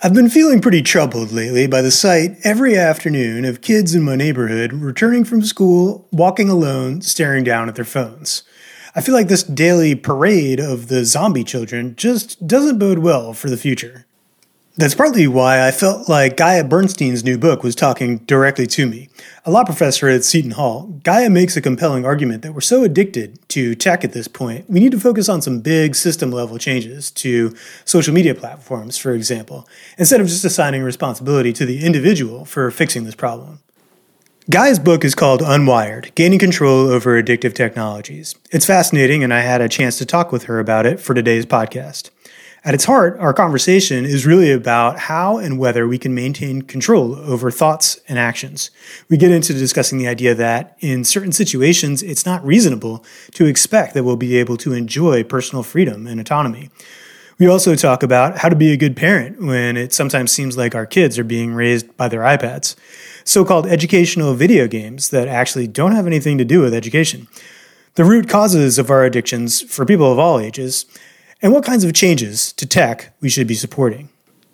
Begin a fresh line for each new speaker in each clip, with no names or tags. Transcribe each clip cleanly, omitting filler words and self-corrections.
I've been feeling pretty troubled lately by the sight every afternoon of kids in my neighborhood returning from school, walking alone, staring down at their phones. I feel like this daily parade of the zombie children just doesn't bode well for the future. That's partly why I felt like Gaia Bernstein's new book was talking directly to me. A law professor at Seton Hall, Gaia makes a compelling argument that we're so addicted to tech at this point, we need to focus on some big system-level changes to social media platforms, for example, instead of just assigning responsibility to the individual for fixing this problem. Gaia's book is called Unwired, Gaining Control Over Addictive Technologies. It's fascinating, and I had a chance to talk with her about it for today's podcast. At its heart, our conversation is really about how and whether we can maintain control over thoughts and actions. We get into discussing the idea that in certain situations, it's not reasonable to expect that we'll be able to enjoy personal freedom and autonomy. We also talk about how to be a good parent when it sometimes seems like our kids are being raised by their iPads, so-called educational video games that actually don't have anything to do with education, the root causes of our addictions for people of all ages, and what kinds of changes to tech we should be supporting.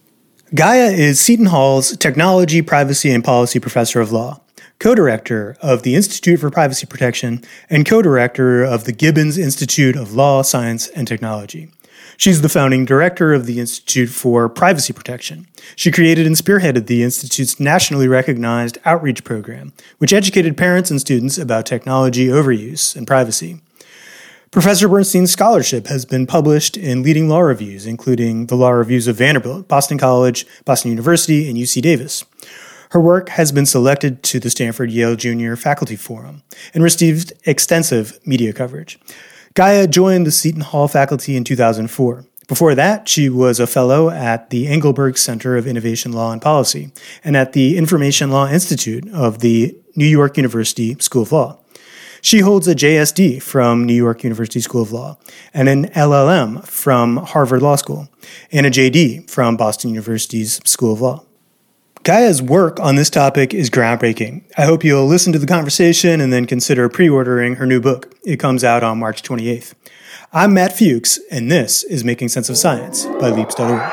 Gaia is Seton Hall's Technology, Privacy, and Policy Professor of Law, co-director of the Institute for Privacy Protection, and co-director of the Gibbons Institute of Law, Science, and Technology. She's the founding director of the Institute for Privacy Protection. She created and spearheaded the Institute's nationally recognized outreach program, which educated parents and students about technology overuse and privacy. Professor Bernstein's scholarship has been published in leading law reviews, including the law reviews of Vanderbilt, Boston College, Boston University, and UC Davis. Her work has been selected to the Stanford Yale Junior Faculty Forum and received extensive media coverage. Gaia joined the Seton Hall faculty in 2004. Before that, she was a fellow at the Engelberg Center of Innovation Law and Policy and at the Information Law Institute of the New York University School of Law. She holds a JSD from New York University School of Law and an LLM from Harvard Law School and a JD from Boston University's School of Law. Gaia's work on this topic is groundbreaking. I hope you'll listen to the conversation and then consider pre-ordering her new book. It comes out on March 28th. I'm Matt Fuchs, and this is Making Sense of Science by Leaps.org.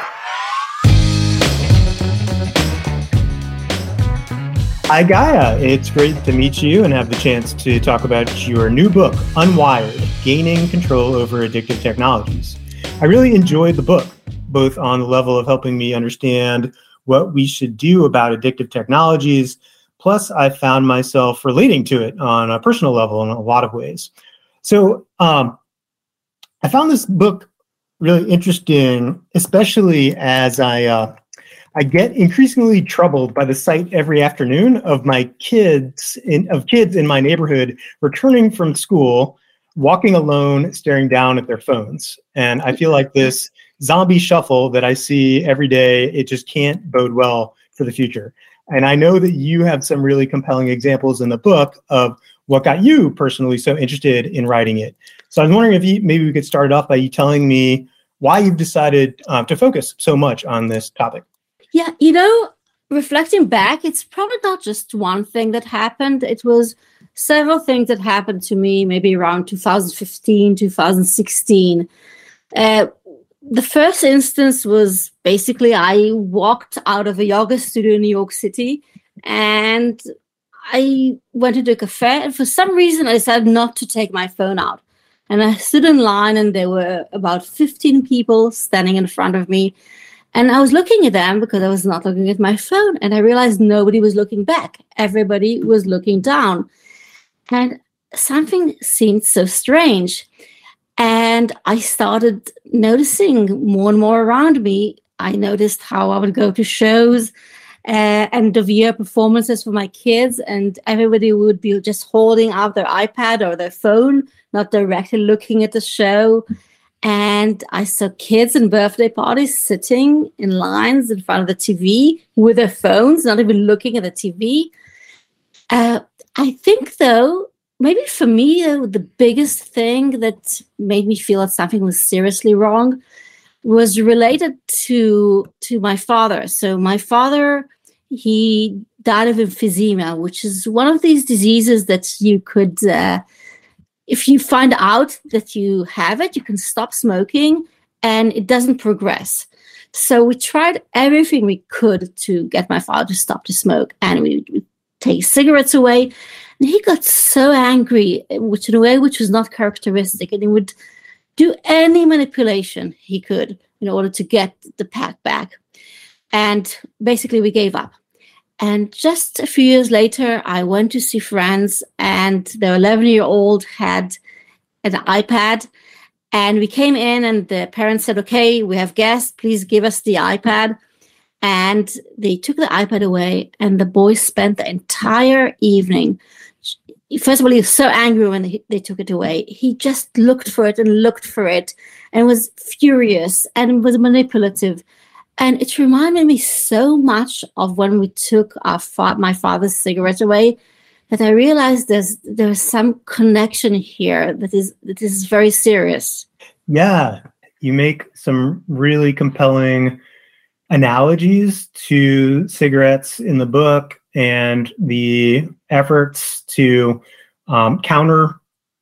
Hi, Gaia. It's great to meet you and have the chance to talk about your new book, Unwired, Gaining Control Over Addictive Technologies. I really enjoyed the book, both on the level of helping me understand what we should do about addictive technologies, plus I found myself relating to it on a personal level in a lot of ways. So I found this book really interesting, especially as I get increasingly troubled by the sight every afternoon of my kids in my neighborhood returning from school, walking alone, staring down at their phones. And I feel like this zombie shuffle that I see every day, it just can't bode well for the future. And I know that you have some really compelling examples in the book of what got you personally so interested in writing it. So I was wondering if maybe we could start off by you telling me why you've decided to focus so much on this topic.
Yeah, reflecting back, it's probably not just one thing that happened. It was several things that happened to me maybe around 2015, 2016. The first instance was basically I walked out of a yoga studio in New York City and I went to a cafe, and for some reason I decided not to take my phone out. And I stood in line and there were about 15 people standing in front of me. And I was looking at them because I was not looking at my phone. And I realized nobody was looking back. Everybody was looking down. And something seemed so strange. And I started noticing more and more around me. I noticed how I would go to shows and the VR performances for my kids. And everybody would be just holding out their iPad or their phone, not directly looking at the show. And I saw kids in birthday parties sitting in lines in front of the TV with their phones, not even looking at the TV. I think, though, maybe for me, the biggest thing that made me feel that something was seriously wrong was related to my father. So my father, he died of emphysema, which is one of these diseases that you could... if you find out that you have it, you can stop smoking and it doesn't progress. So we tried everything we could to get my father to stop to smoke, and we would take cigarettes away. And he got so angry, which in a way which was not characteristic, and he would do any manipulation he could in order to get the pack back. And basically we gave up. And just a few years later, I went to see friends, and their 11-year-old had an iPad. And we came in, and the parents said, okay, we have guests, please give us the iPad. And they took the iPad away, and the boy spent the entire evening. First of all, he was so angry when they took it away. He just looked for it and was furious and was manipulative. And it reminded me so much of when we took my father's cigarette away, that I realized there's some connection here that is very serious.
Yeah, you make some really compelling analogies to cigarettes in the book and the efforts to counter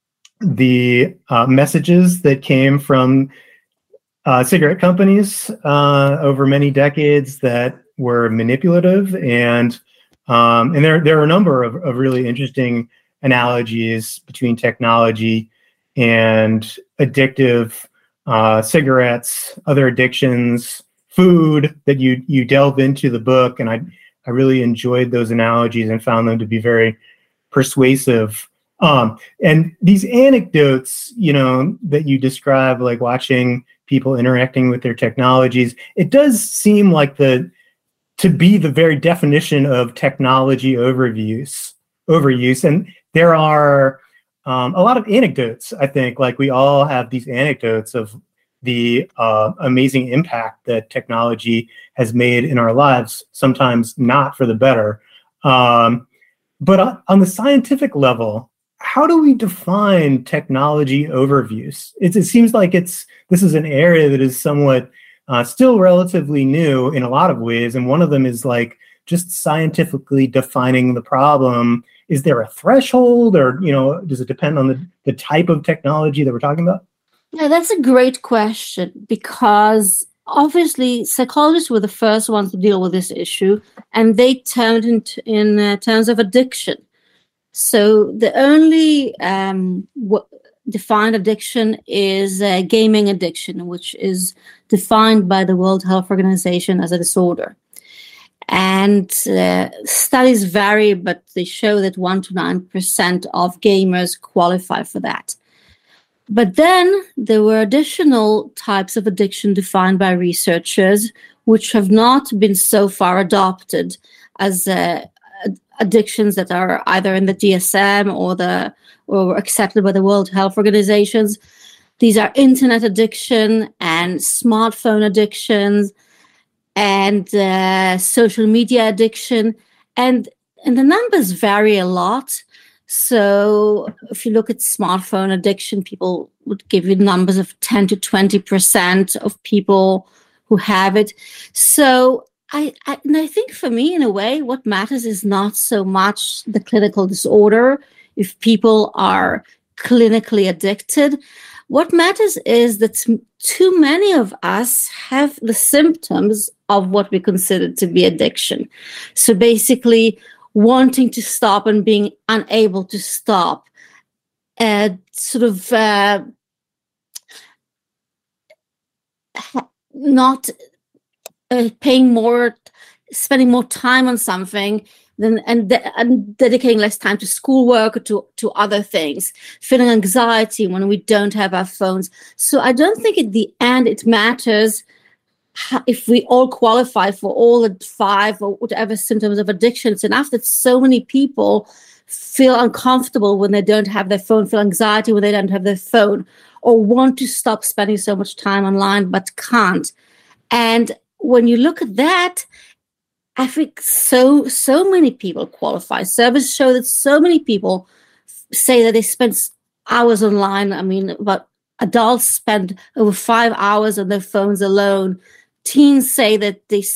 the messages that came from cigarette companies over many decades that were manipulative, and there are a number of really interesting analogies between technology and addictive cigarettes, other addictions, food that you delve into the book, and I really enjoyed those analogies and found them to be very persuasive. And these anecdotes, that you describe, like watching people interacting with their technologies, it does seem like to be the very definition of technology overuse. And there are a lot of anecdotes, I think, like we all have these anecdotes of the amazing impact that technology has made in our lives, sometimes not for the better. But on the scientific level, how do we define technology overuse? It seems like this is an area that is somewhat still relatively new in a lot of ways. And one of them is like just scientifically defining the problem. Is there a threshold, or, does it depend on the type of technology that we're talking about?
Yeah, that's a great question, because obviously psychologists were the first ones to deal with this issue, and they termed it in terms of addiction. So the only defined addiction is gaming addiction, which is defined by the World Health Organization as a disorder. And studies vary, but they show that 1% to 9% of gamers qualify for that. But then there were additional types of addiction defined by researchers, which have not been so far adopted as addictions that are either in the DSM or accepted by the World Health Organizations. These are internet addiction and smartphone addictions and social media addiction, and the numbers vary a lot. So if you look at smartphone addiction, people would give you numbers of 10 to 20% of people who have it. So I think for me, in a way, what matters is not so much the clinical disorder, if people are clinically addicted. What matters is that too many of us have the symptoms of what we consider to be addiction. So basically, wanting to stop and being unable to stop, not spending more time on something and dedicating less time to schoolwork or to other things, feeling anxiety when we don't have our phones. So I don't think at the end it matters if we all qualify for all the 5 or whatever symptoms of addiction. It's enough that so many people feel uncomfortable when they don't have their phone, feel anxiety when they don't have their phone, or want to stop spending so much time online but can't. And when you look at that, I think so many people qualify. Surveys show that so many people say that they spend hours online. I mean, but adults spend over 5 hours on their phones alone. Teens say that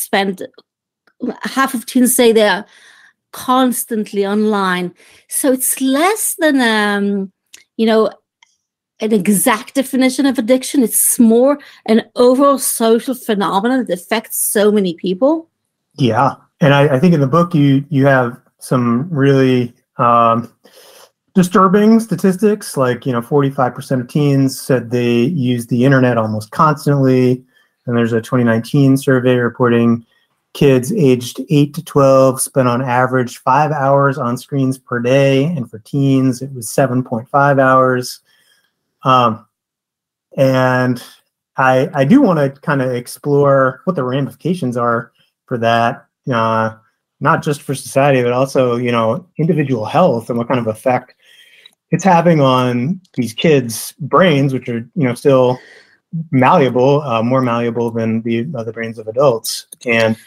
half of teens say they are constantly online. So it's less than, an exact definition of addiction. It's more an overall social phenomenon that affects so many people.
Yeah. And I think in the book, you have some really disturbing statistics, like, 45% of teens said they use the internet almost constantly. And there's a 2019 survey reporting kids aged 8 to 12 spent on average 5 hours on screens per day. And for teens, it was 7.5 hours. And I do want to kind of explore what the ramifications are for that, not just for society, but also, individual health and what kind of effect it's having on these kids' brains, which are, still malleable, more malleable than the brains of adults. And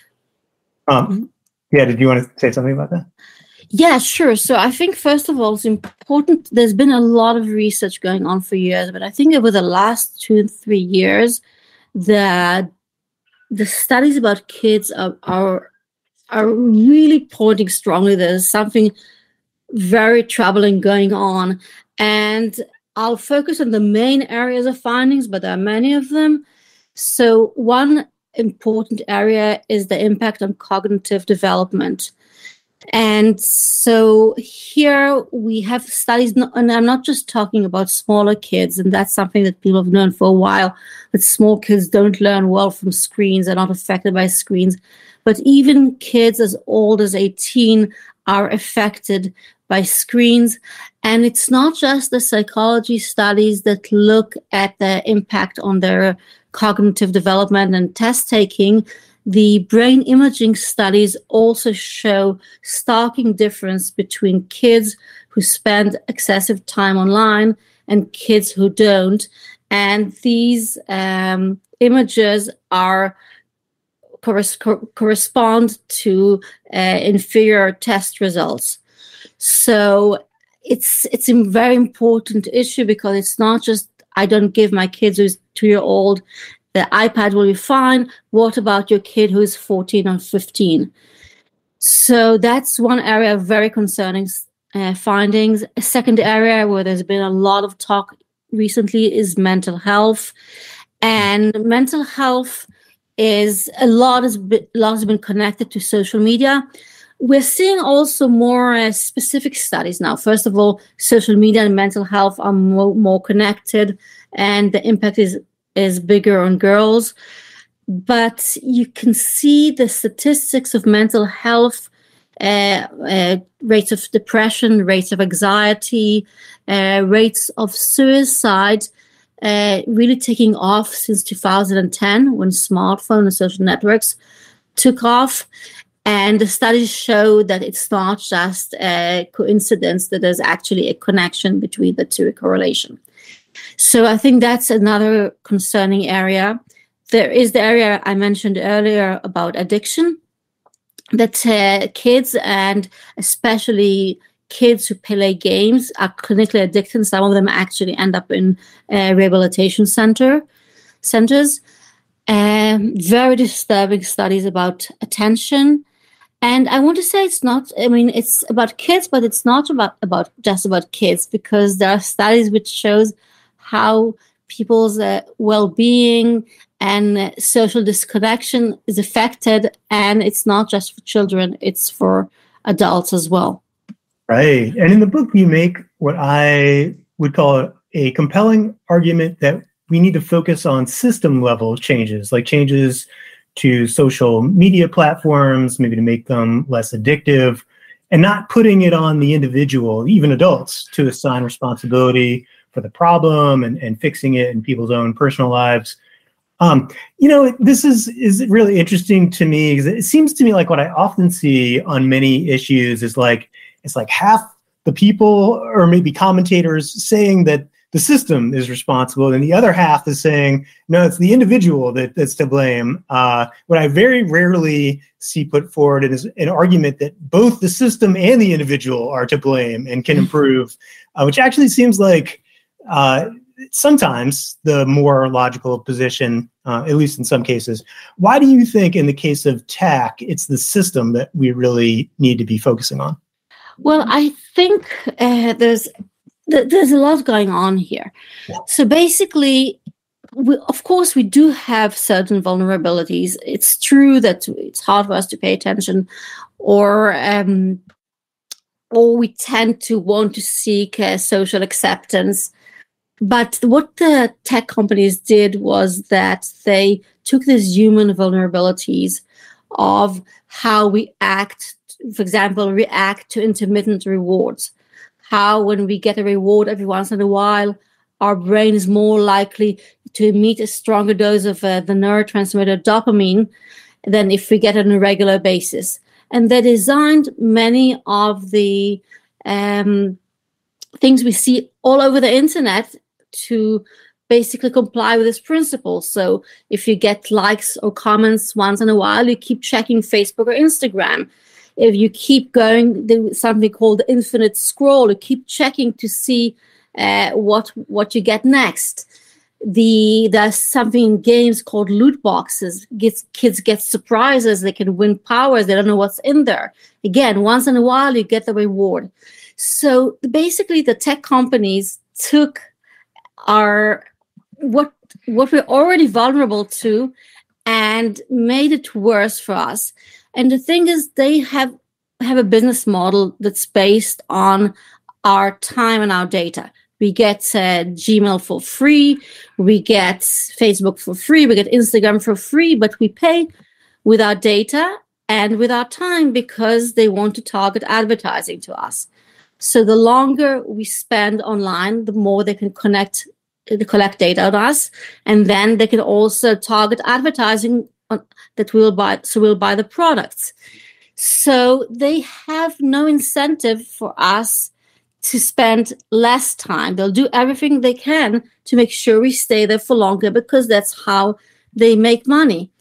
did you want to say something about that?
Yeah, sure. So I think, first of all, it's important. There's been a lot of research going on for years, but I think over the last 2 and 3 years, the studies about kids are really pointing strongly there's something very troubling going on. And I'll focus on the main areas of findings, but there are many of them. So one important area is the impact on cognitive development. And so here we have studies, and I'm not just talking about smaller kids, and that's something that people have known for a while, that small kids don't learn well from screens, they're not affected by screens. But even kids as old as 18 are affected by screens. And it's not just the psychology studies that look at the impact on their cognitive development and test taking. The brain imaging studies also show starking difference between kids who spend excessive time online and kids who don't. And these images are correspond to inferior test results. So it's a very important issue, because it's not just, I don't give my kids who's 2-year-old the iPad will be fine. What about your kid who's 14 or 15? So that's one area of very concerning findings. A second area where there's been a lot of talk recently is mental health. And mental health is a lot has been connected to social media. We're seeing also more specific studies now. First of all, social media and mental health are more connected, and the impact is bigger on girls. But you can see the statistics of mental health, rates of depression, rates of anxiety, rates of suicide, really taking off since 2010, when smartphone and social networks took off. And the studies show that it's not just a coincidence, that there's actually a connection between the two, a correlation. So I think that's another concerning area. There is the area I mentioned earlier about addiction, that kids, and especially kids who play games, are clinically addicted. Some of them actually end up in rehabilitation centers. Very disturbing studies about attention. And I want to say it's about kids, but it's not about just about kids, because there are studies which shows how people's well-being and social disconnection is affected. And it's not just for children, it's for adults as well.
Right. And in the book, you make what I would call a compelling argument that we need to focus on system level changes, like changes to social media platforms, maybe to make them less addictive, and not putting it on the individual, even adults, to assign responsibility for the problem and fixing it in people's own personal lives. This is really interesting to me, because it seems to me like what I often see on many issues is like, it's like half the people, or maybe commentators, saying that the system is responsible, and the other half is saying, no, it's the individual that's to blame. What I very rarely see put forward is an argument that both the system and the individual are to blame and can improve, which actually seems like sometimes the more logical position, at least in some cases. Why do you think in the case of tech, it's the system that we really need to be focusing on?
Well, I think there's there's a lot going on here. So basically, of course, we do have certain vulnerabilities. It's true that it's hard for us to pay attention, or we tend to want to seek social acceptance. But what the tech companies did was that they took these human vulnerabilities of how we act, for example, react to intermittent rewards. How when we get a reward every once in a while, our brain is more likely to emit a stronger dose of the neurotransmitter dopamine than if we get it on a regular basis. And they designed many of the things we see all over the internet to basically comply with this principle. So if you get likes or comments once in a while, you keep checking Facebook or Instagram. If you keep going, there's something called the infinite scroll. You keep checking to see what you get next. There's something in games called loot boxes. Kids get surprises. They can win powers. They don't know what's in there. Again, once in a while, you get the reward. So basically, the tech companies took what we're already vulnerable to and made it worse for us. And the thing is, they have a business model that's based on our time and our data. We get Gmail for free, we get Facebook for free, we get Instagram for free, but we pay with our data and with our time because they want to target advertising to us. So the longer we spend online, the more they can collect data on us, and then they can also target advertising that we'll buy. So we'll buy the products. So they have no incentive for us to spend less time. They'll do everything they can to make sure we stay there for longer because that's how they make money.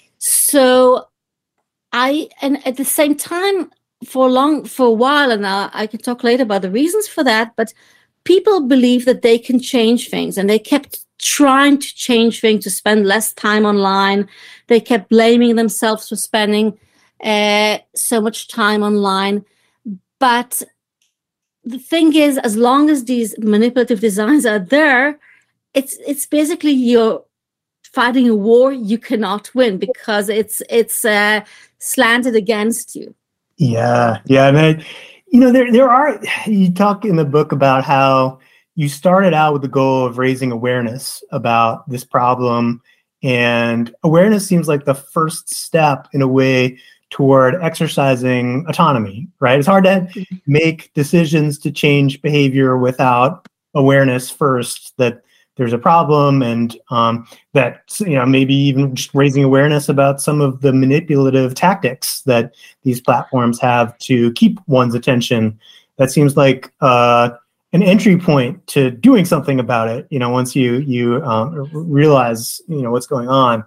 So and at the same time, for a while, and I can talk later about the reasons for that, but people believe that they can change things, and they kept trying to change things to spend less time online. They kept blaming themselves for spending so much time online. But the thing is, as long as these manipulative designs are there, it's basically you're fighting a war you cannot win because it's slanted against you.
Yeah. And there are, you talk in the book about how you started out with the goal of raising awareness about this problem, and awareness seems like the first step in a way toward exercising autonomy, right? It's hard to make decisions to change behavior without awareness first that there's a problem, and that maybe even just raising awareness about some of the manipulative tactics that these platforms have to keep one's attention. That seems like an entry point to doing something about it. Once you realize what's going on.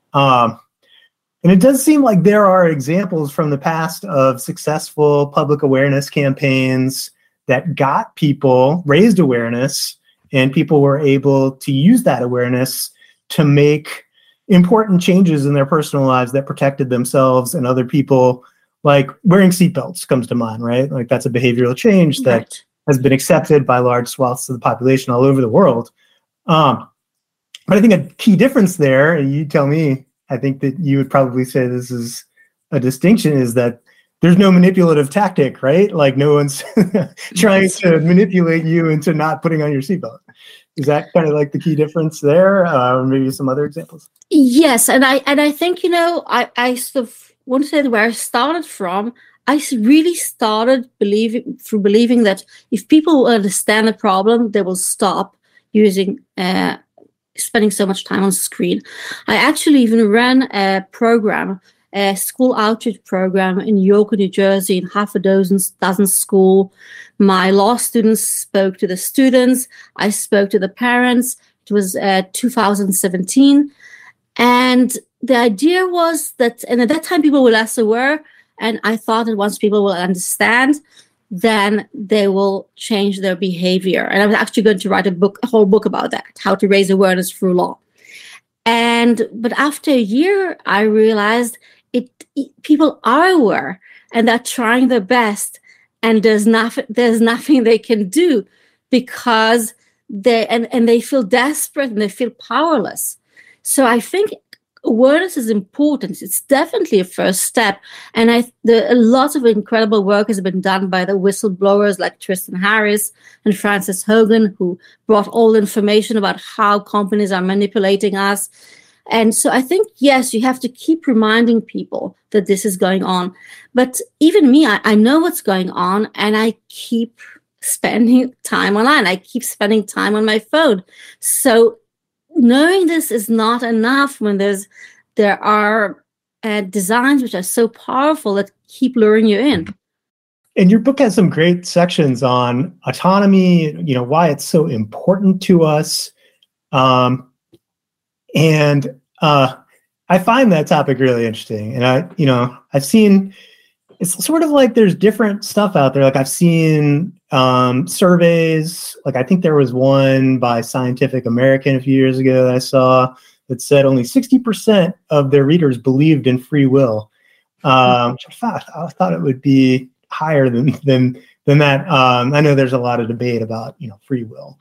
And it does seem like there are examples from the past of successful public awareness campaigns that got people, raised awareness, and people were able to use that awareness to make important changes in their personal lives that protected themselves and other people. Like wearing seatbelts comes to mind, right? Like that's a behavioral change that has been accepted by large swaths of the population all over the world. But I think a key difference there, and you tell me, I think that you would probably say this is a distinction, is that there's no manipulative tactic, right? Like no one's trying to manipulate you into not putting on your seatbelt. Is that kind of like the key difference there? Or maybe some other examples?
Yes, and I think I sort of want to say where I started from. I really started believing that if people understand the problem, they will stop using spending so much time on screen. I actually even ran a school outreach program in York, New Jersey, in half a dozen schools. My law students spoke to the students. I spoke to the parents. It was 2017. And the idea was that, and at that time people were less aware, and I thought that once people will understand, then they will change their behavior. And I was actually going to write a whole book about that, how to raise awareness through law. But after a year, I realized people are aware and they're trying their best, and there's nothing they can do because they feel desperate and they feel powerless. So I think awareness is important. It's definitely a first step. And a lot of incredible work has been done by the whistleblowers like Tristan Harris and Frances Hogan, who brought all the information about how companies are manipulating us. And so I think, yes, you have to keep reminding people that this is going on. But even me, I know what's going on, and I keep spending time online. I keep spending time on my phone. So knowing this is not enough when there are designs which are so powerful that keep luring you in.
And your book has some great sections on autonomy, why it's so important to us. And I find that topic really interesting. And I've seen, it's sort of like there's different stuff out there. Like I've seen surveys, like I think there was one by Scientific American a few years ago that I saw that said only 60% of their readers believed in free will. I thought it would be higher than that. I know there's a lot of debate about, free will.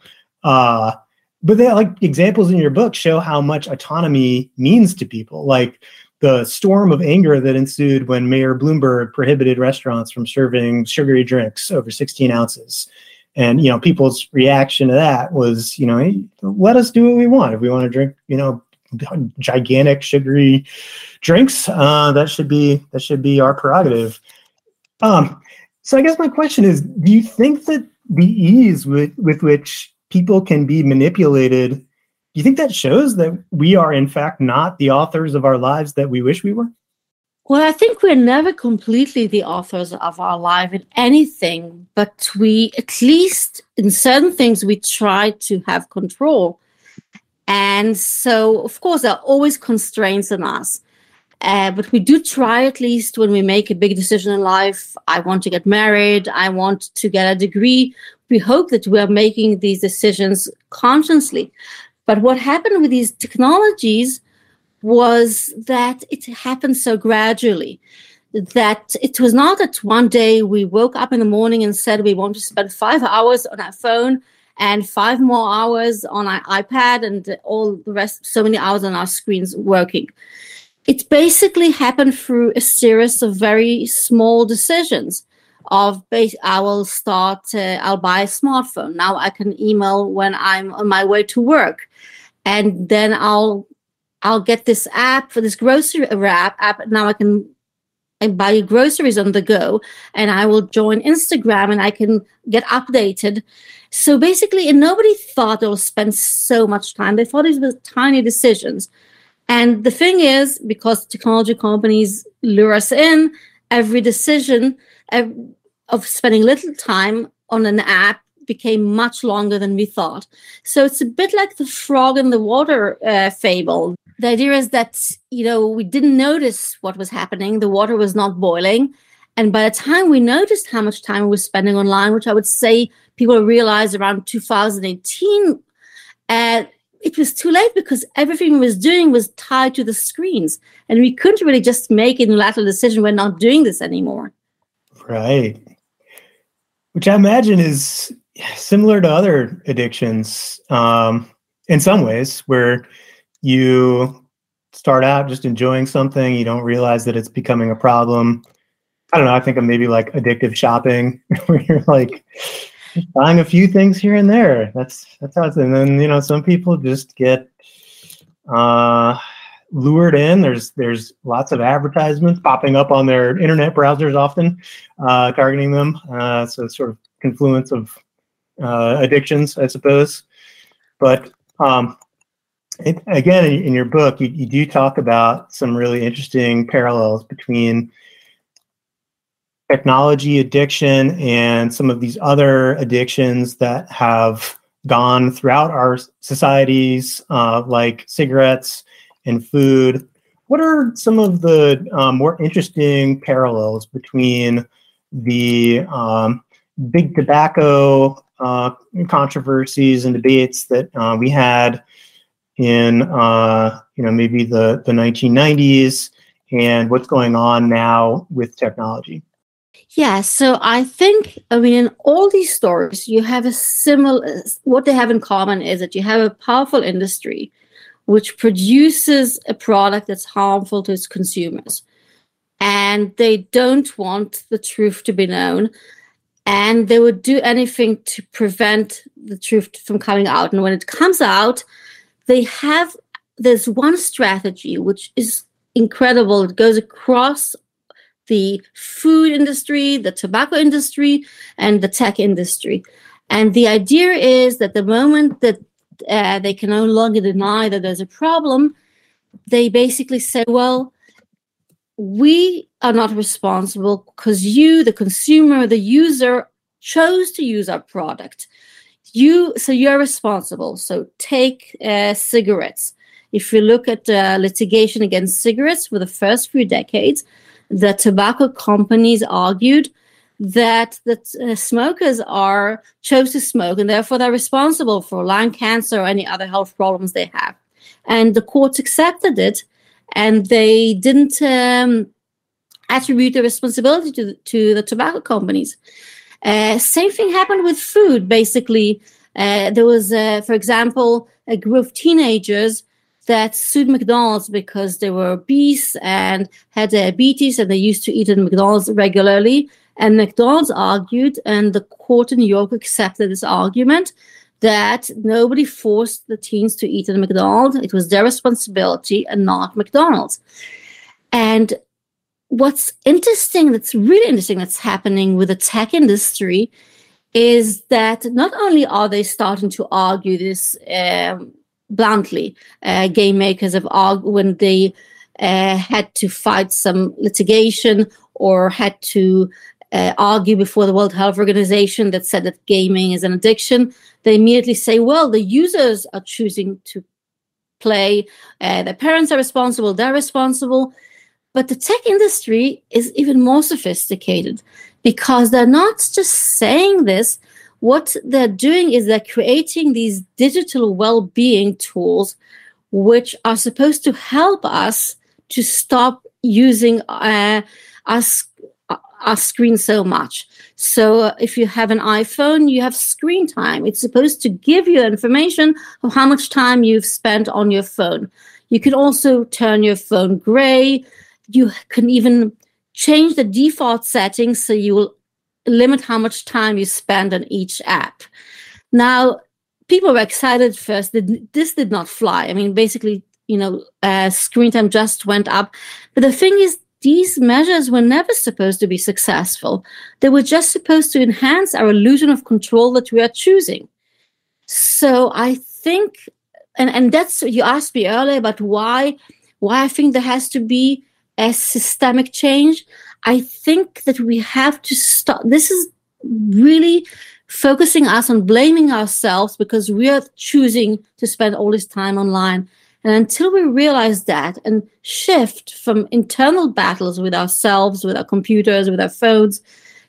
But they, like, examples in your book show how much autonomy means to people. Like the storm of anger that ensued when Mayor Bloomberg prohibited restaurants from serving sugary drinks over 16 ounces. And, people's reaction to that was, hey, let us do what we want. If we want to drink, gigantic sugary drinks, that should be our prerogative. So I guess my question is, do you think that the ease with which people can be manipulated, do you think that shows that we are in fact not the authors of our lives that we wish we were?
Well, I think we're never completely the authors of our life in anything, but we, at least in certain things, we try to have control. And so, of course, there are always constraints in us. But we do try, at least when we make a big decision in life. I want to get married. I want to get a degree. We hope that we are making these decisions consciously. But what happened with these technologies was that it happened so gradually that it was not that one day we woke up in the morning and said we want to spend 5 hours on our phone and 5 more hours on our iPad and all the rest, so many hours on our screens working. It basically happened through a series of very small decisions. I'll buy a smartphone. Now I can email when I'm on my way to work. And then I'll get this app for this grocery app. Now I can buy groceries on the go, and I will join Instagram and I can get updated. So basically, and nobody thought they'll spend so much time. They thought it was tiny decisions. And the thing is, because technology companies lure us in, every decision of spending little time on an app became much longer than we thought. So it's a bit like the frog in the water fable. The idea is that, we didn't notice what was happening. The water was not boiling. And by the time we noticed how much time we were spending online, which I would say people realized around 2018, it was too late because everything we was doing was tied to the screens. And we couldn't really just make a unilateral decision, we're not doing this anymore.
Right. Which I imagine is similar to other addictions in some ways, where you start out just enjoying something, you don't realize that it's becoming a problem. I don't know, I think of maybe like addictive shopping, where you're like buying a few things here and there. That's how it's, and then, some people just get lured in. There's lots of advertisements popping up on their internet browsers, often targeting them. So it's sort of confluence of addictions, I suppose. But again, in your book, you do talk about some really interesting parallels between technology addiction and some of these other addictions that have gone throughout our societies, like cigarettes and food. What are some of the more interesting parallels between the big tobacco controversies and debates that we had in maybe the 1990s and what's going on now with technology?
Yeah, so I mean, in all these stories, you have a similar, what they have in common is that you have a powerful industry which produces a product that's harmful to its consumers. And they don't want the truth to be known. And they would do anything to prevent the truth from coming out. And when it comes out, there's one strategy which is incredible. It goes across the food industry, the tobacco industry, and the tech industry. And the idea is that the moment that they can no longer deny that there's a problem, they basically say, well, we are not responsible because you, the consumer, the user, chose to use our product. So you're responsible. So take cigarettes. If you look at litigation against cigarettes for the first few decades, the tobacco companies argued that smokers chose to smoke and therefore they're responsible for lung cancer or any other health problems they have. And the courts accepted it, and they didn't attribute the responsibility to the tobacco companies. Same thing happened with food. Basically, there was, for example, a group of teenagers that sued McDonald's because they were obese and had diabetes, and they used to eat at McDonald's regularly. And McDonald's argued, and the court in New York accepted this argument, that nobody forced the teens to eat at McDonald's. It was their responsibility and not McDonald's. And what's interesting, that's really interesting, that's happening with the tech industry is that not only are they starting to argue this bluntly, game makers have argued when they had to fight some litigation or had to argue before the World Health Organization that said that gaming is an addiction, they immediately say, well, the users are choosing to play, their parents are responsible, they're responsible. But the tech industry is even more sophisticated because they're not just saying this. What they're doing is they're creating these digital well-being tools which are supposed to help us to stop using our screen so much. So if you have an iPhone, you have screen time. It's supposed to give you information of how much time you've spent on your phone. You can also turn your phone gray. You can even change the default settings so you will limit how much time you spend on each app. Now, people were excited first. This did not fly. I mean, basically, screen time just went up. But the thing is, these measures were never supposed to be successful. They were just supposed to enhance our illusion of control that we are choosing. So I think, and that's, you asked me earlier about why I think there has to be a systemic change. I think that we have to stop. This is really focusing us on blaming ourselves because we are choosing to spend all this time online. And until we realize that and shift from internal battles with ourselves, with our computers, with our phones,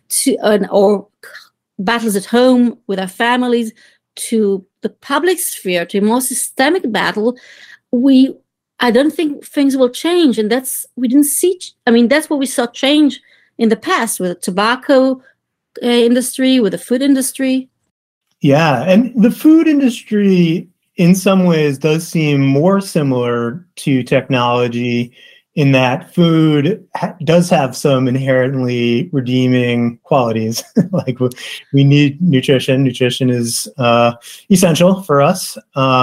or battles at home with our families, to the public sphere, to a more systemic battle, I don't think things will change. And that's what we saw change in the past with the tobacco industry, with the food industry.
Yeah, and the food industry in some ways does seem more similar to technology in that food does have some inherently redeeming qualities. Like we need nutrition. Nutrition is essential for us.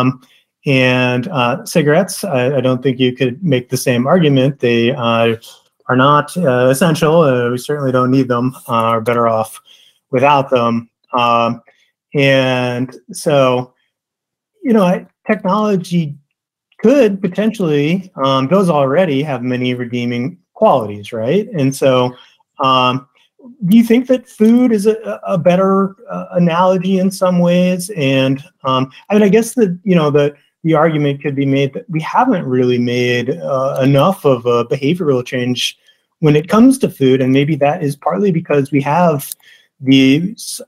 And cigarettes, I don't think you could make the same argument. They are not essential. We certainly don't need them. Are better off without them. And so, technology could potentially, does already have many redeeming qualities, right? And so, do you think that food is a better analogy in some ways? And I guess that the argument could be made that we haven't really made enough of a behavioral change when it comes to food, and maybe that is partly because we have these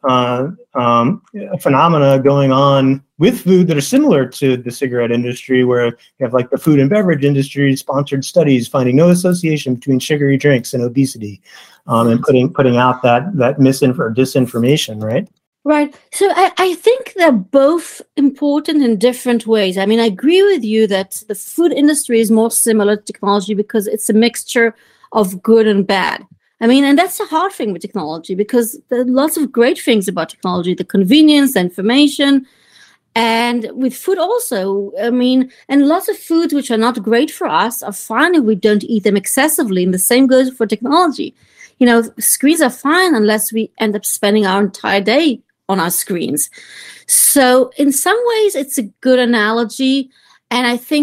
phenomena going on with food that are similar to the cigarette industry, where you have like the food and beverage industry sponsored studies finding no association between sugary drinks and obesity, and putting out that disinformation, right?
Right. So I think they're both important in different ways. I mean, I agree with you that the food industry is more similar to technology because it's a mixture of good and bad. I mean, and that's a hard thing with technology because there are lots of great things about technology, the convenience, the information, and with food also. I mean, and lots of foods which are not great for us are fine if we don't eat them excessively. And the same goes for technology. You know, screens are fine unless we end up spending our entire day on our screens. So in some ways, it's a good analogy. And I think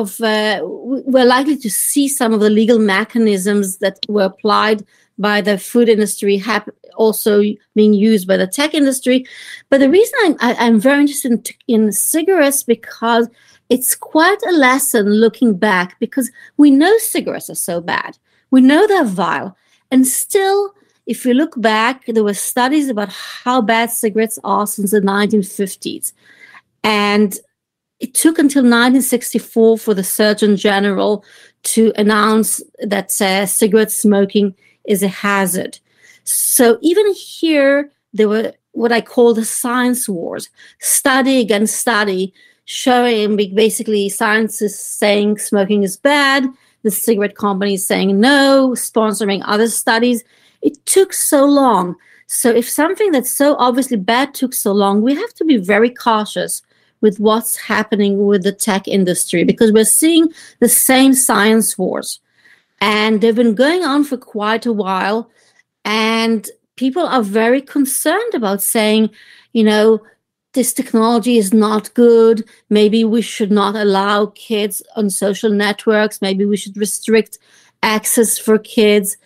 we're likely to see some of the legal mechanisms that were applied by the food industry also being used by the tech industry. But the reason I'm very interested in cigarettes because it's quite a lesson looking back, because we know cigarettes are so bad. We know they're vile. And still, if you look back, there were studies about how bad cigarettes are since the 1950s. And it took until 1964 for the Surgeon General to announce that cigarette smoking is a hazard. So even here, there were what I call the science wars, study against study, showing basically science is saying smoking is bad, the cigarette companies saying no, sponsoring other studies. It took so long. So if something that's so obviously bad took so long, we have to be very cautious with what's happening with the tech industry, because we're seeing the same science wars. And they've been going on for quite a while. And people are very concerned about saying, you know, this technology is not good. Maybe we should not allow kids on social networks. Maybe we should restrict access for kids.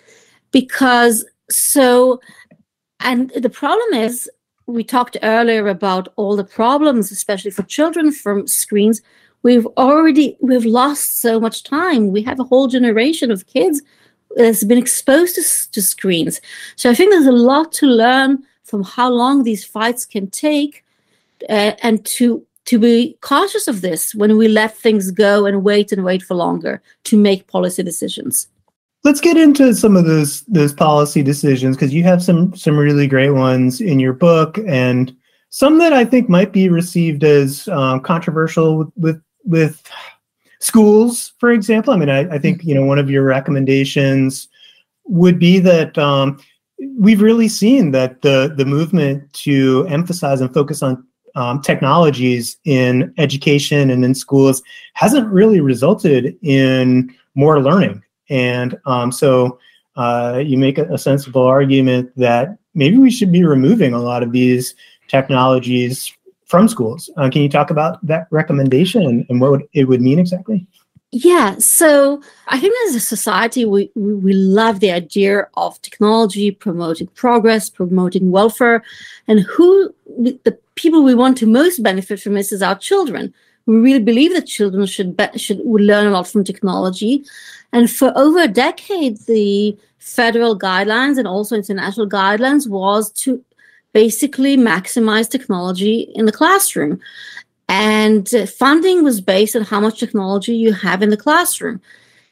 And the problem is, we talked earlier about all the problems, especially for children from screens. We've lost so much time. We have a whole generation of kids that's been exposed to screens. So I think there's a lot to learn from how long these fights can take, and to be cautious of this when we let things go and wait for longer to make policy decisions.
Let's get into some of those policy decisions, because you have some really great ones in your book, and some that I think might be received as controversial with schools, for example. I mean, I think one of your recommendations would be that we've really seen that the movement to emphasize and focus on technologies in education and in schools hasn't really resulted in more learning. And so you make a sensible argument that maybe we should be removing a lot of these technologies from schools. Can you talk about that recommendation and what it would mean exactly?
Yeah, so I think as a society, we love the idea of technology promoting progress, promoting welfare, and the people we want to most benefit from this is our children. We really believe that children would learn a lot from technology. And for over a decade, the federal guidelines and also international guidelines was to basically maximize technology in the classroom. And funding was based on how much technology you have in the classroom.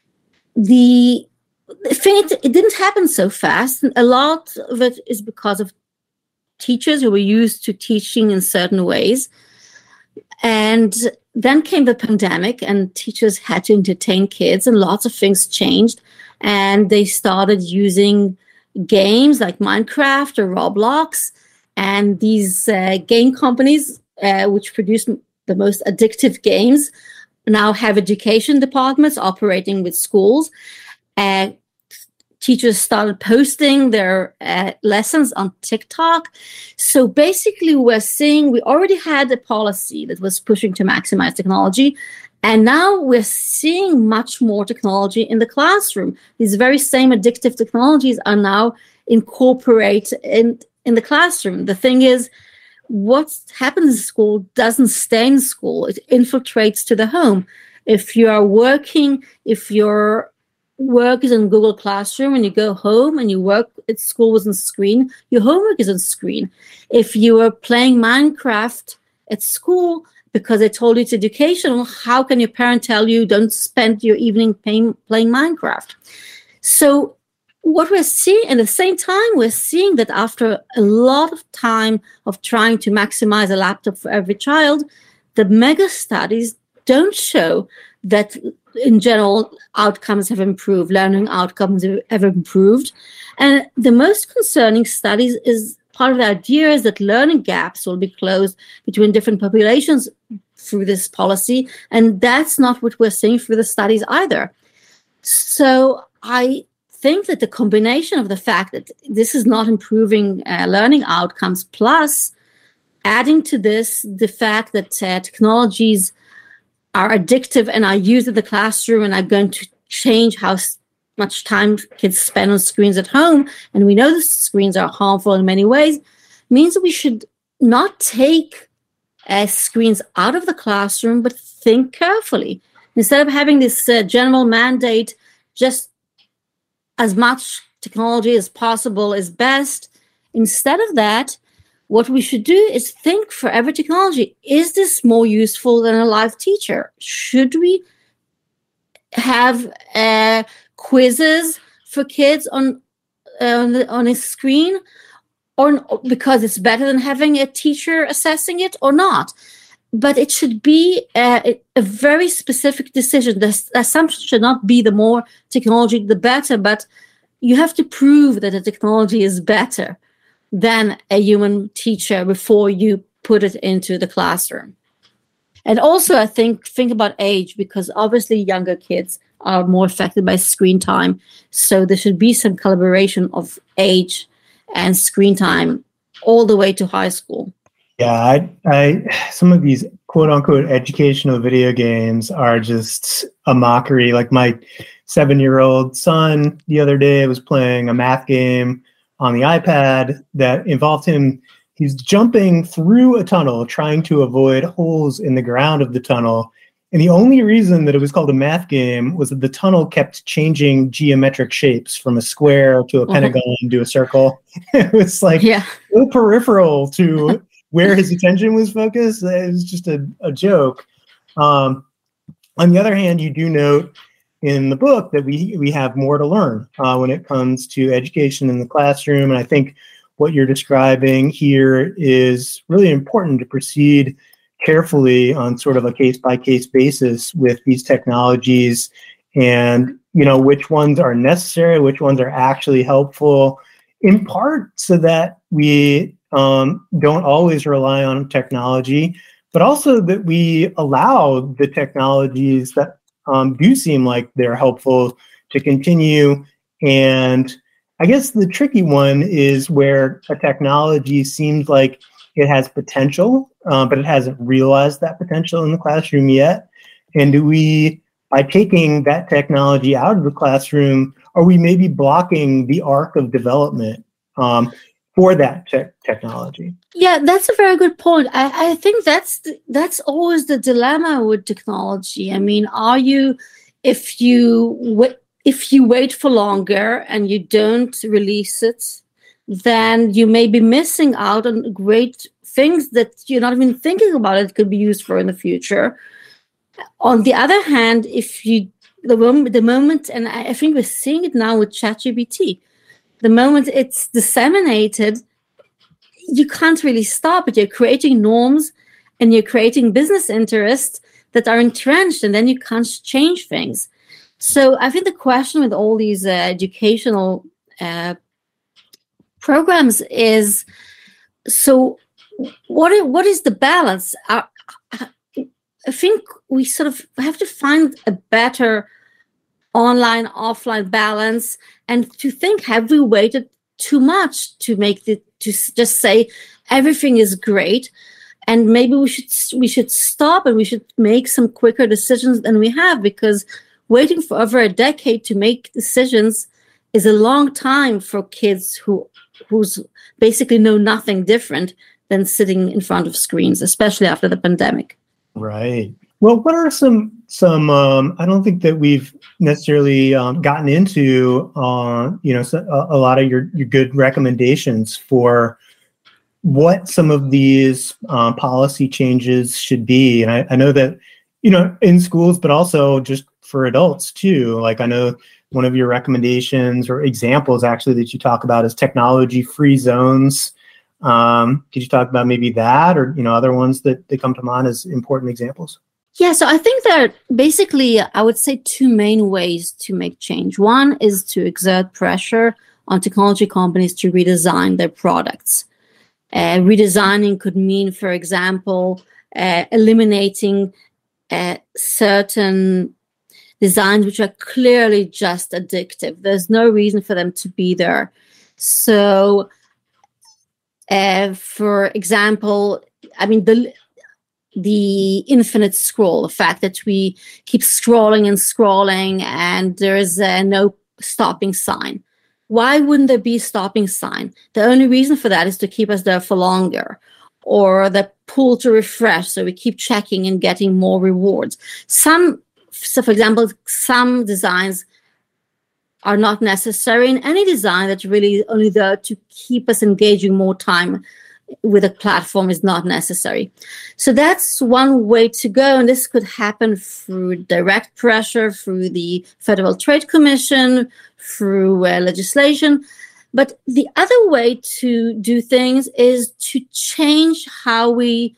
It didn't happen so fast. A lot of it is because of teachers who were used to teaching in certain ways. And then came the pandemic, and teachers had to entertain kids, and lots of things changed. And they started using games like Minecraft or Roblox. And these game companies, which produce the most addictive games, now have education departments operating with schools. Teachers started posting their lessons on TikTok. So basically, we already had a policy that was pushing to maximize technology. And now we're seeing much more technology in the classroom. These very same addictive technologies are now incorporated in the classroom. The thing is, what happens in school doesn't stay in school. It infiltrates to the home. If you are working, if you're work is in Google Classroom and you go home and you work at school was on screen, your homework is on screen. If you were playing Minecraft at school because they told you it's educational, how can your parent tell you don't spend your evening playing Minecraft? So what we're seeing, at the same time, we're seeing that after a lot of time of trying to maximize a laptop for every child, the mega studies don't show that in general outcomes have improved, learning outcomes have improved. And the most concerning studies is part of the idea is that learning gaps will be closed between different populations through this policy. And that's not what we're seeing through the studies either. So I think that the combination of the fact that this is not improving learning outcomes, plus adding to this the fact that technologies are addictive and are used in the classroom and are going to change how much time kids spend on screens at home, and we know the screens are harmful in many ways, means that we should not take screens out of the classroom, but think carefully. Instead of having this general mandate, just as much technology as possible is best, instead of that, what we should do is think for every technology, is this more useful than a live teacher? Should we have quizzes for kids on a screen, or because it's better than having a teacher assessing it, or not? But it should be a very specific decision. The assumption should not be the more technology, the better, but you have to prove that the technology is better than a human teacher before you put it into the classroom. And also, I think about age, because obviously younger kids are more affected by screen time. So there should be some collaboration of age and screen time all the way to high school.
Yeah, I some of these quote unquote educational video games are just a mockery. Like my 7-year-old son the other day was playing a math game on the iPad that involved him. He's jumping through a tunnel, trying to avoid holes in the ground of the tunnel. And the only reason that it was called a math game was that the tunnel kept changing geometric shapes from a square to a pentagon to a circle. It was like so peripheral to where his attention was focused. It was just a joke. On the other hand, you do note in the book that we have more to learn when it comes to education in the classroom. And I think what you're describing here is really important to proceed carefully on sort of a case-by-case basis with these technologies, and which ones are necessary, which ones are actually helpful, in part so that we don't always rely on technology, but also that we allow the technologies that do seem like they're helpful to continue. And I guess the tricky one is where a technology seems like it has potential, but it hasn't realized that potential in the classroom yet. And do we, by taking that technology out of the classroom, are we maybe blocking the arc of development for that technology?
Yeah, that's a very good point. I think that's always the dilemma with technology. I mean, if you wait for longer and you don't release it, then you may be missing out on great things that you're not even thinking about it could be used for in the future. On the other hand, the moment, and I think we're seeing it now with ChatGPT, the moment it's disseminated, you can't really stop it. You're creating norms and you're creating business interests that are entrenched, and then you can't change things. So I think the question with all these educational programs is, so what is the balance? I think we sort of have to find a better online, offline balance, and to think, have we waited too much to just say everything is great? And maybe we should stop and we should make some quicker decisions than we have, because waiting for over a decade to make decisions is a long time for kids who's basically know nothing different than sitting in front of screens, especially after the pandemic.
Right. Well, what are some I don't think that we've necessarily gotten into, a lot of your good recommendations for what some of these policy changes should be. And I know that, in schools, but also just for adults too. Like, I know one of your recommendations or examples actually that you talk about is technology-free zones. Could you talk about maybe that or, other ones that come to mind as important examples?
Yeah, so I think there are basically, I would say, two main ways to make change. One is to exert pressure on technology companies to redesign their products. Redesigning could mean, for example, eliminating certain designs which are clearly just addictive. There's no reason for them to be there. So, for example, the infinite scroll, the fact that we keep scrolling and scrolling and there is no stopping sign. Why wouldn't there be a stopping sign? The only reason for that is to keep us there for longer, or the pull to refresh, so we keep checking and getting more rewards. So for example, some designs are not necessary, and any design that's really only there to keep us engaging more time with a platform is not necessary. So that's one way to go, and this could happen through direct pressure, through the Federal Trade Commission, through legislation. But the other way to do things is to change how we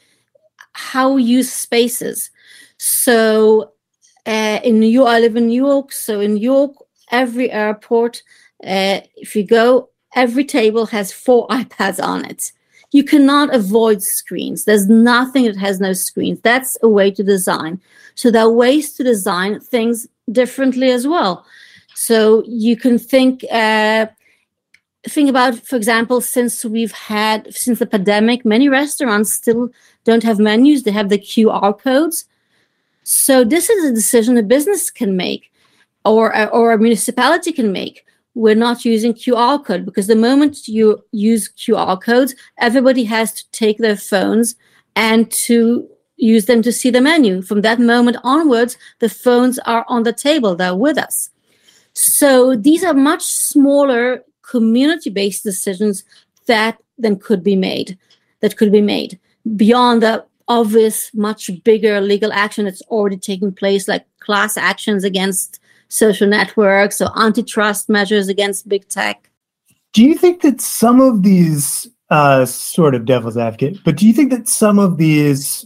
use spaces. So I live in New York. So in New York, every airport, if you go, every table has 4 iPads on it. You cannot avoid screens. There's nothing that has no screens. That's a way to design. So there are ways to design things differently as well. So you can think about, for example, since the pandemic, many restaurants still don't have menus. They have the QR codes. So this is a decision a business can make, or a municipality can make. We're not using QR code, because the moment you use QR codes, everybody has to take their phones and to use them to see the menu. From that moment onwards, the phones are on the table. They're with us. So these are much smaller community-based decisions that could be made beyond the obvious, much bigger legal action that's already taking place, like class actions against social networks or antitrust measures against big tech.
Do you think that some of these, sort of devil's advocate, but do you think that some of these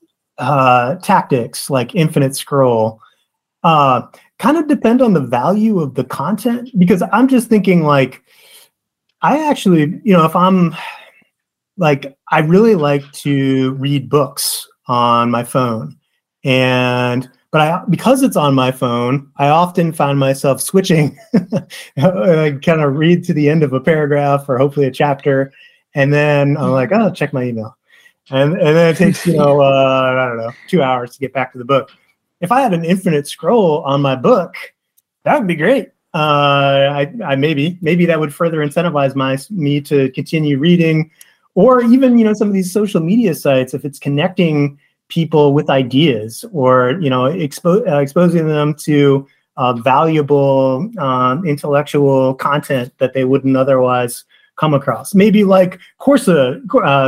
tactics, like infinite scroll, kind of depend on the value of the content? Because I'm just thinking, like, I actually, if I'm like, I really like to read books on my phone, but because it's on my phone, I often find myself switching. I kind of read to the end of a paragraph or hopefully a chapter, and then I'm like, oh, check my email, and then it takes I don't know, 2 hours to get back to the book. If I had an infinite scroll on my book, that would be great. I maybe that would further incentivize me to continue reading, or even some of these social media sites, if it's connecting people with ideas, or exposing them to valuable intellectual content that they wouldn't otherwise come across. Maybe like Coursera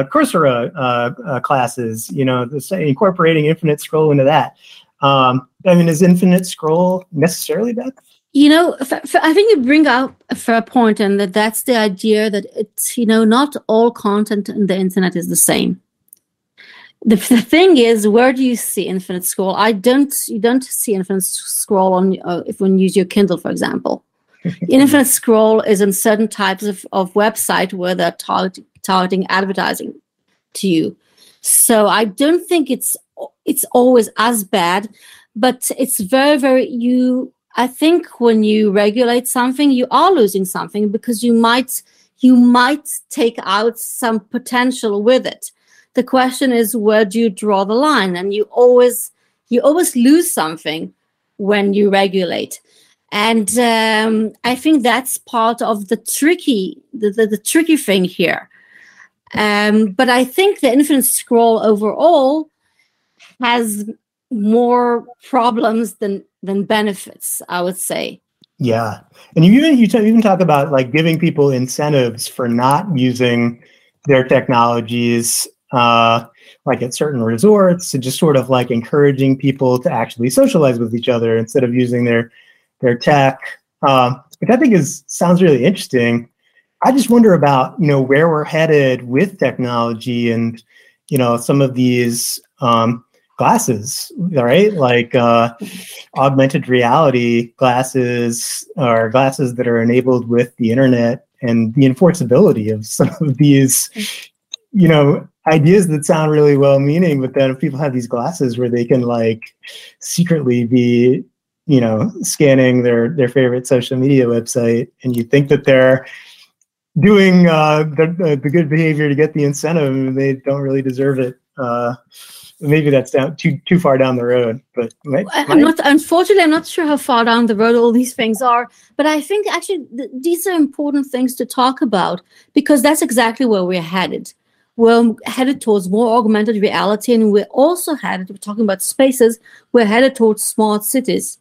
classes, incorporating infinite scroll into that. Is infinite scroll necessarily bad?
I think you bring up a fair point, and that's the idea that it's, not all content in the internet is the same. The thing is, where do you see infinite scroll? You don't see infinite scroll on if you use your Kindle, for example. Infinite scroll is in certain types of website where they're targeting advertising to you. So I don't think it's always as bad, but it's very, very I think when you regulate something, you are losing something, because you might take out some potential with it. The question is, where do you draw the line? And you always lose something when you regulate. And I think that's part of the tricky thing here. But I think the infinite scroll overall has more problems than benefits, I would say.
Yeah. And you even talk about like giving people incentives for not using their technologies, like at certain resorts, and just sort of like encouraging people to actually socialize with each other instead of using their tech, which I think sounds really interesting. I just wonder about, where we're headed with technology and, some of these glasses, right? Like augmented reality glasses or glasses that are enabled with the internet, and the enforceability of some of these, ideas that sound really well-meaning, but then if people have these glasses where they can like secretly be, scanning their favorite social media website, and you think that they're doing the good behavior to get the incentive, and they don't really deserve it. Maybe that's too far down the road, but
unfortunately, I'm not sure how far down the road all these things are. But I think actually these are important things to talk about, because that's exactly where we're headed. We're headed towards more augmented reality, and we're talking about spaces, we're headed towards smart cities.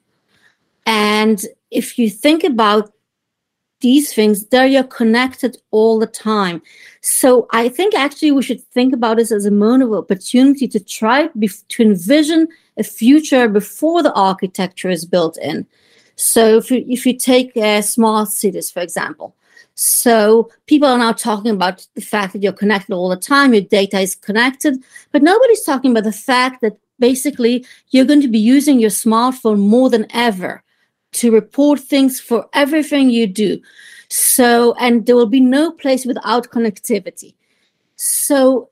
And if you think about these things, they're connected all the time. So I think actually we should think about this as a moment of opportunity to try to envision a future before the architecture is built in. So if you take smart cities, for example, so people are now talking about the fact that you're connected all the time, your data is connected, but nobody's talking about the fact that basically you're going to be using your smartphone more than ever to report things for everything you do. So, and there will be no place without connectivity. So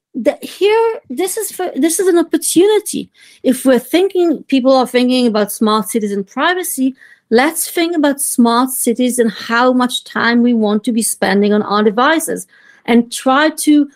this is an opportunity. If people are thinking about smart cities and privacy, let's think about smart cities and how much time we want to be spending on our devices, and try to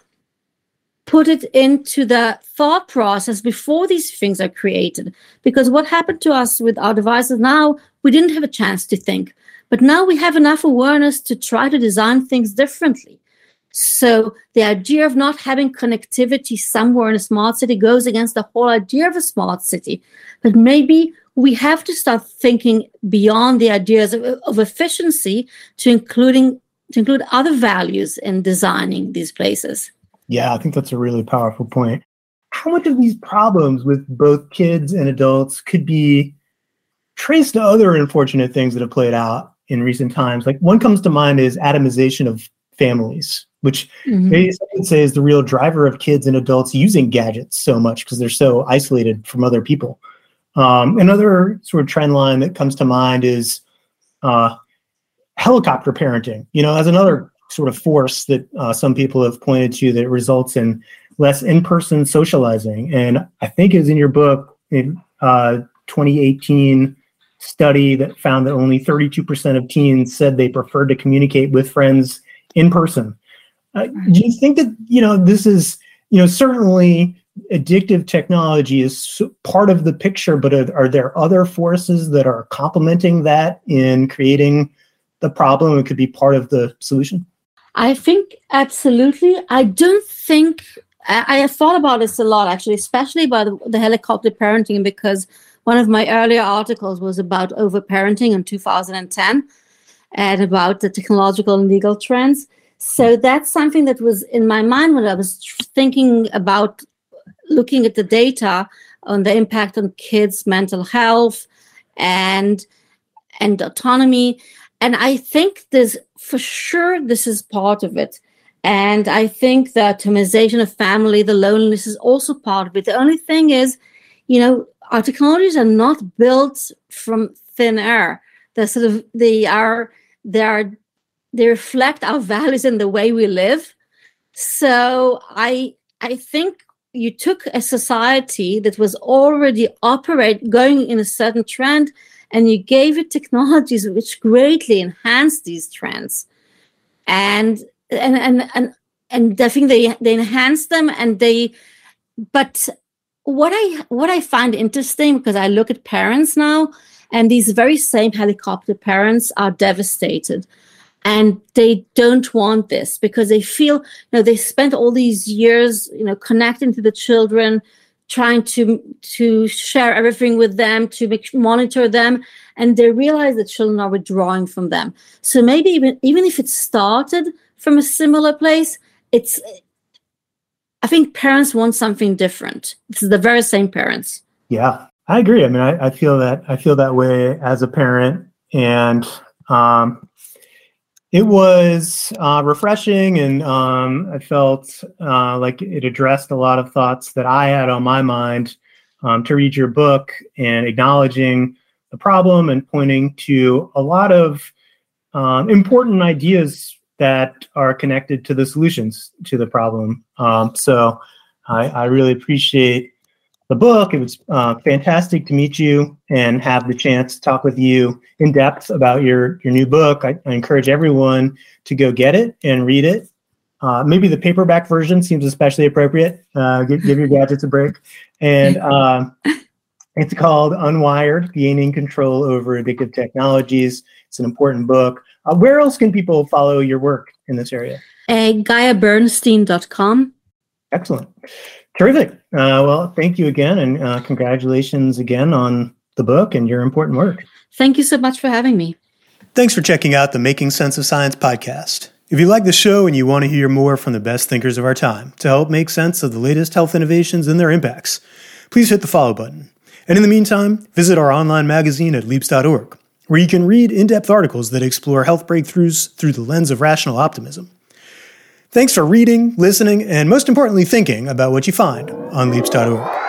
put it into the thought process before these things are created. Because what happened to us with our devices now, we didn't have a chance to think. But now we have enough awareness to try to design things differently. So the idea of not having connectivity somewhere in a smart city goes against the whole idea of a smart city. But maybe we have to start thinking beyond the ideas of efficiency to include other values in designing these places.
Yeah, I think that's a really powerful point. How much of these problems with both kids and adults could be traced to other unfortunate things that have played out in recent times? Like one comes to mind is atomization of families, which maybe some would say is the real driver of kids and adults using gadgets so much because they're so isolated from other people. Another sort of trend line that comes to mind is helicopter parenting, as another sort of force that some people have pointed to that results in less in-person socializing. And I think it was in your book, in 2018 study that found that only 32% of teens said they preferred to communicate with friends in person. Do you think that, this is, certainly addictive technology is part of the picture, but are there other forces that are complementing that in creating the problem and could be part of the solution?
I think absolutely. I don't think I have thought about this a lot, actually, especially about the helicopter parenting, because one of my earlier articles was about overparenting in 2010 and about the technological and legal trends. So that's something that was in my mind when I was thinking about looking at the data on the impact on kids' mental health and autonomy. And I think this is part of it. And I think the atomization of family, the loneliness is also part of it. The only thing is, our technologies are not built from thin air. They reflect our values and the way we live. So I think you took a society that was already going in a certain trend, and you gave it technologies which greatly enhance these trends. And I think they enhance them, but what I find interesting, because I look at parents now, and these very same helicopter parents are devastated. And they don't want this because they feel, they spent all these years, connecting to the children, trying to share everything with them, to monitor them, and they realize that children are withdrawing from them. So maybe even if it started from a similar place, I think parents want something different. This is the very same parents.
Yeah, I agree. I mean, I feel that way as a parent, and it was refreshing, and I felt like it addressed a lot of thoughts that I had on my mind to read your book and acknowledging the problem and pointing to a lot of important ideas that are connected to the solutions to the problem. So I really appreciate the book. It was fantastic to meet you and have the chance to talk with you in depth about your new book. I encourage everyone to go get it and read it. Maybe the paperback version seems especially appropriate. Give your gadgets a break. And it's called Unwired: Gaining Control Over Addictive Technologies. It's an important book. Where else can people follow your work in this area?
GaiaBernstein.com.
Excellent. Terrific. Well, thank you again, and congratulations again on the book and your important work.
Thank you so much for having me.
Thanks for checking out the Making Sense of Science podcast. If you like the show and you want to hear more from the best thinkers of our time to help make sense of the latest health innovations and their impacts, please hit the follow button. And in the meantime, visit our online magazine at leaps.org, where you can read in-depth articles that explore health breakthroughs through the lens of rational optimism. Thanks for reading, listening, and most importantly, thinking about what you find on leaps.org.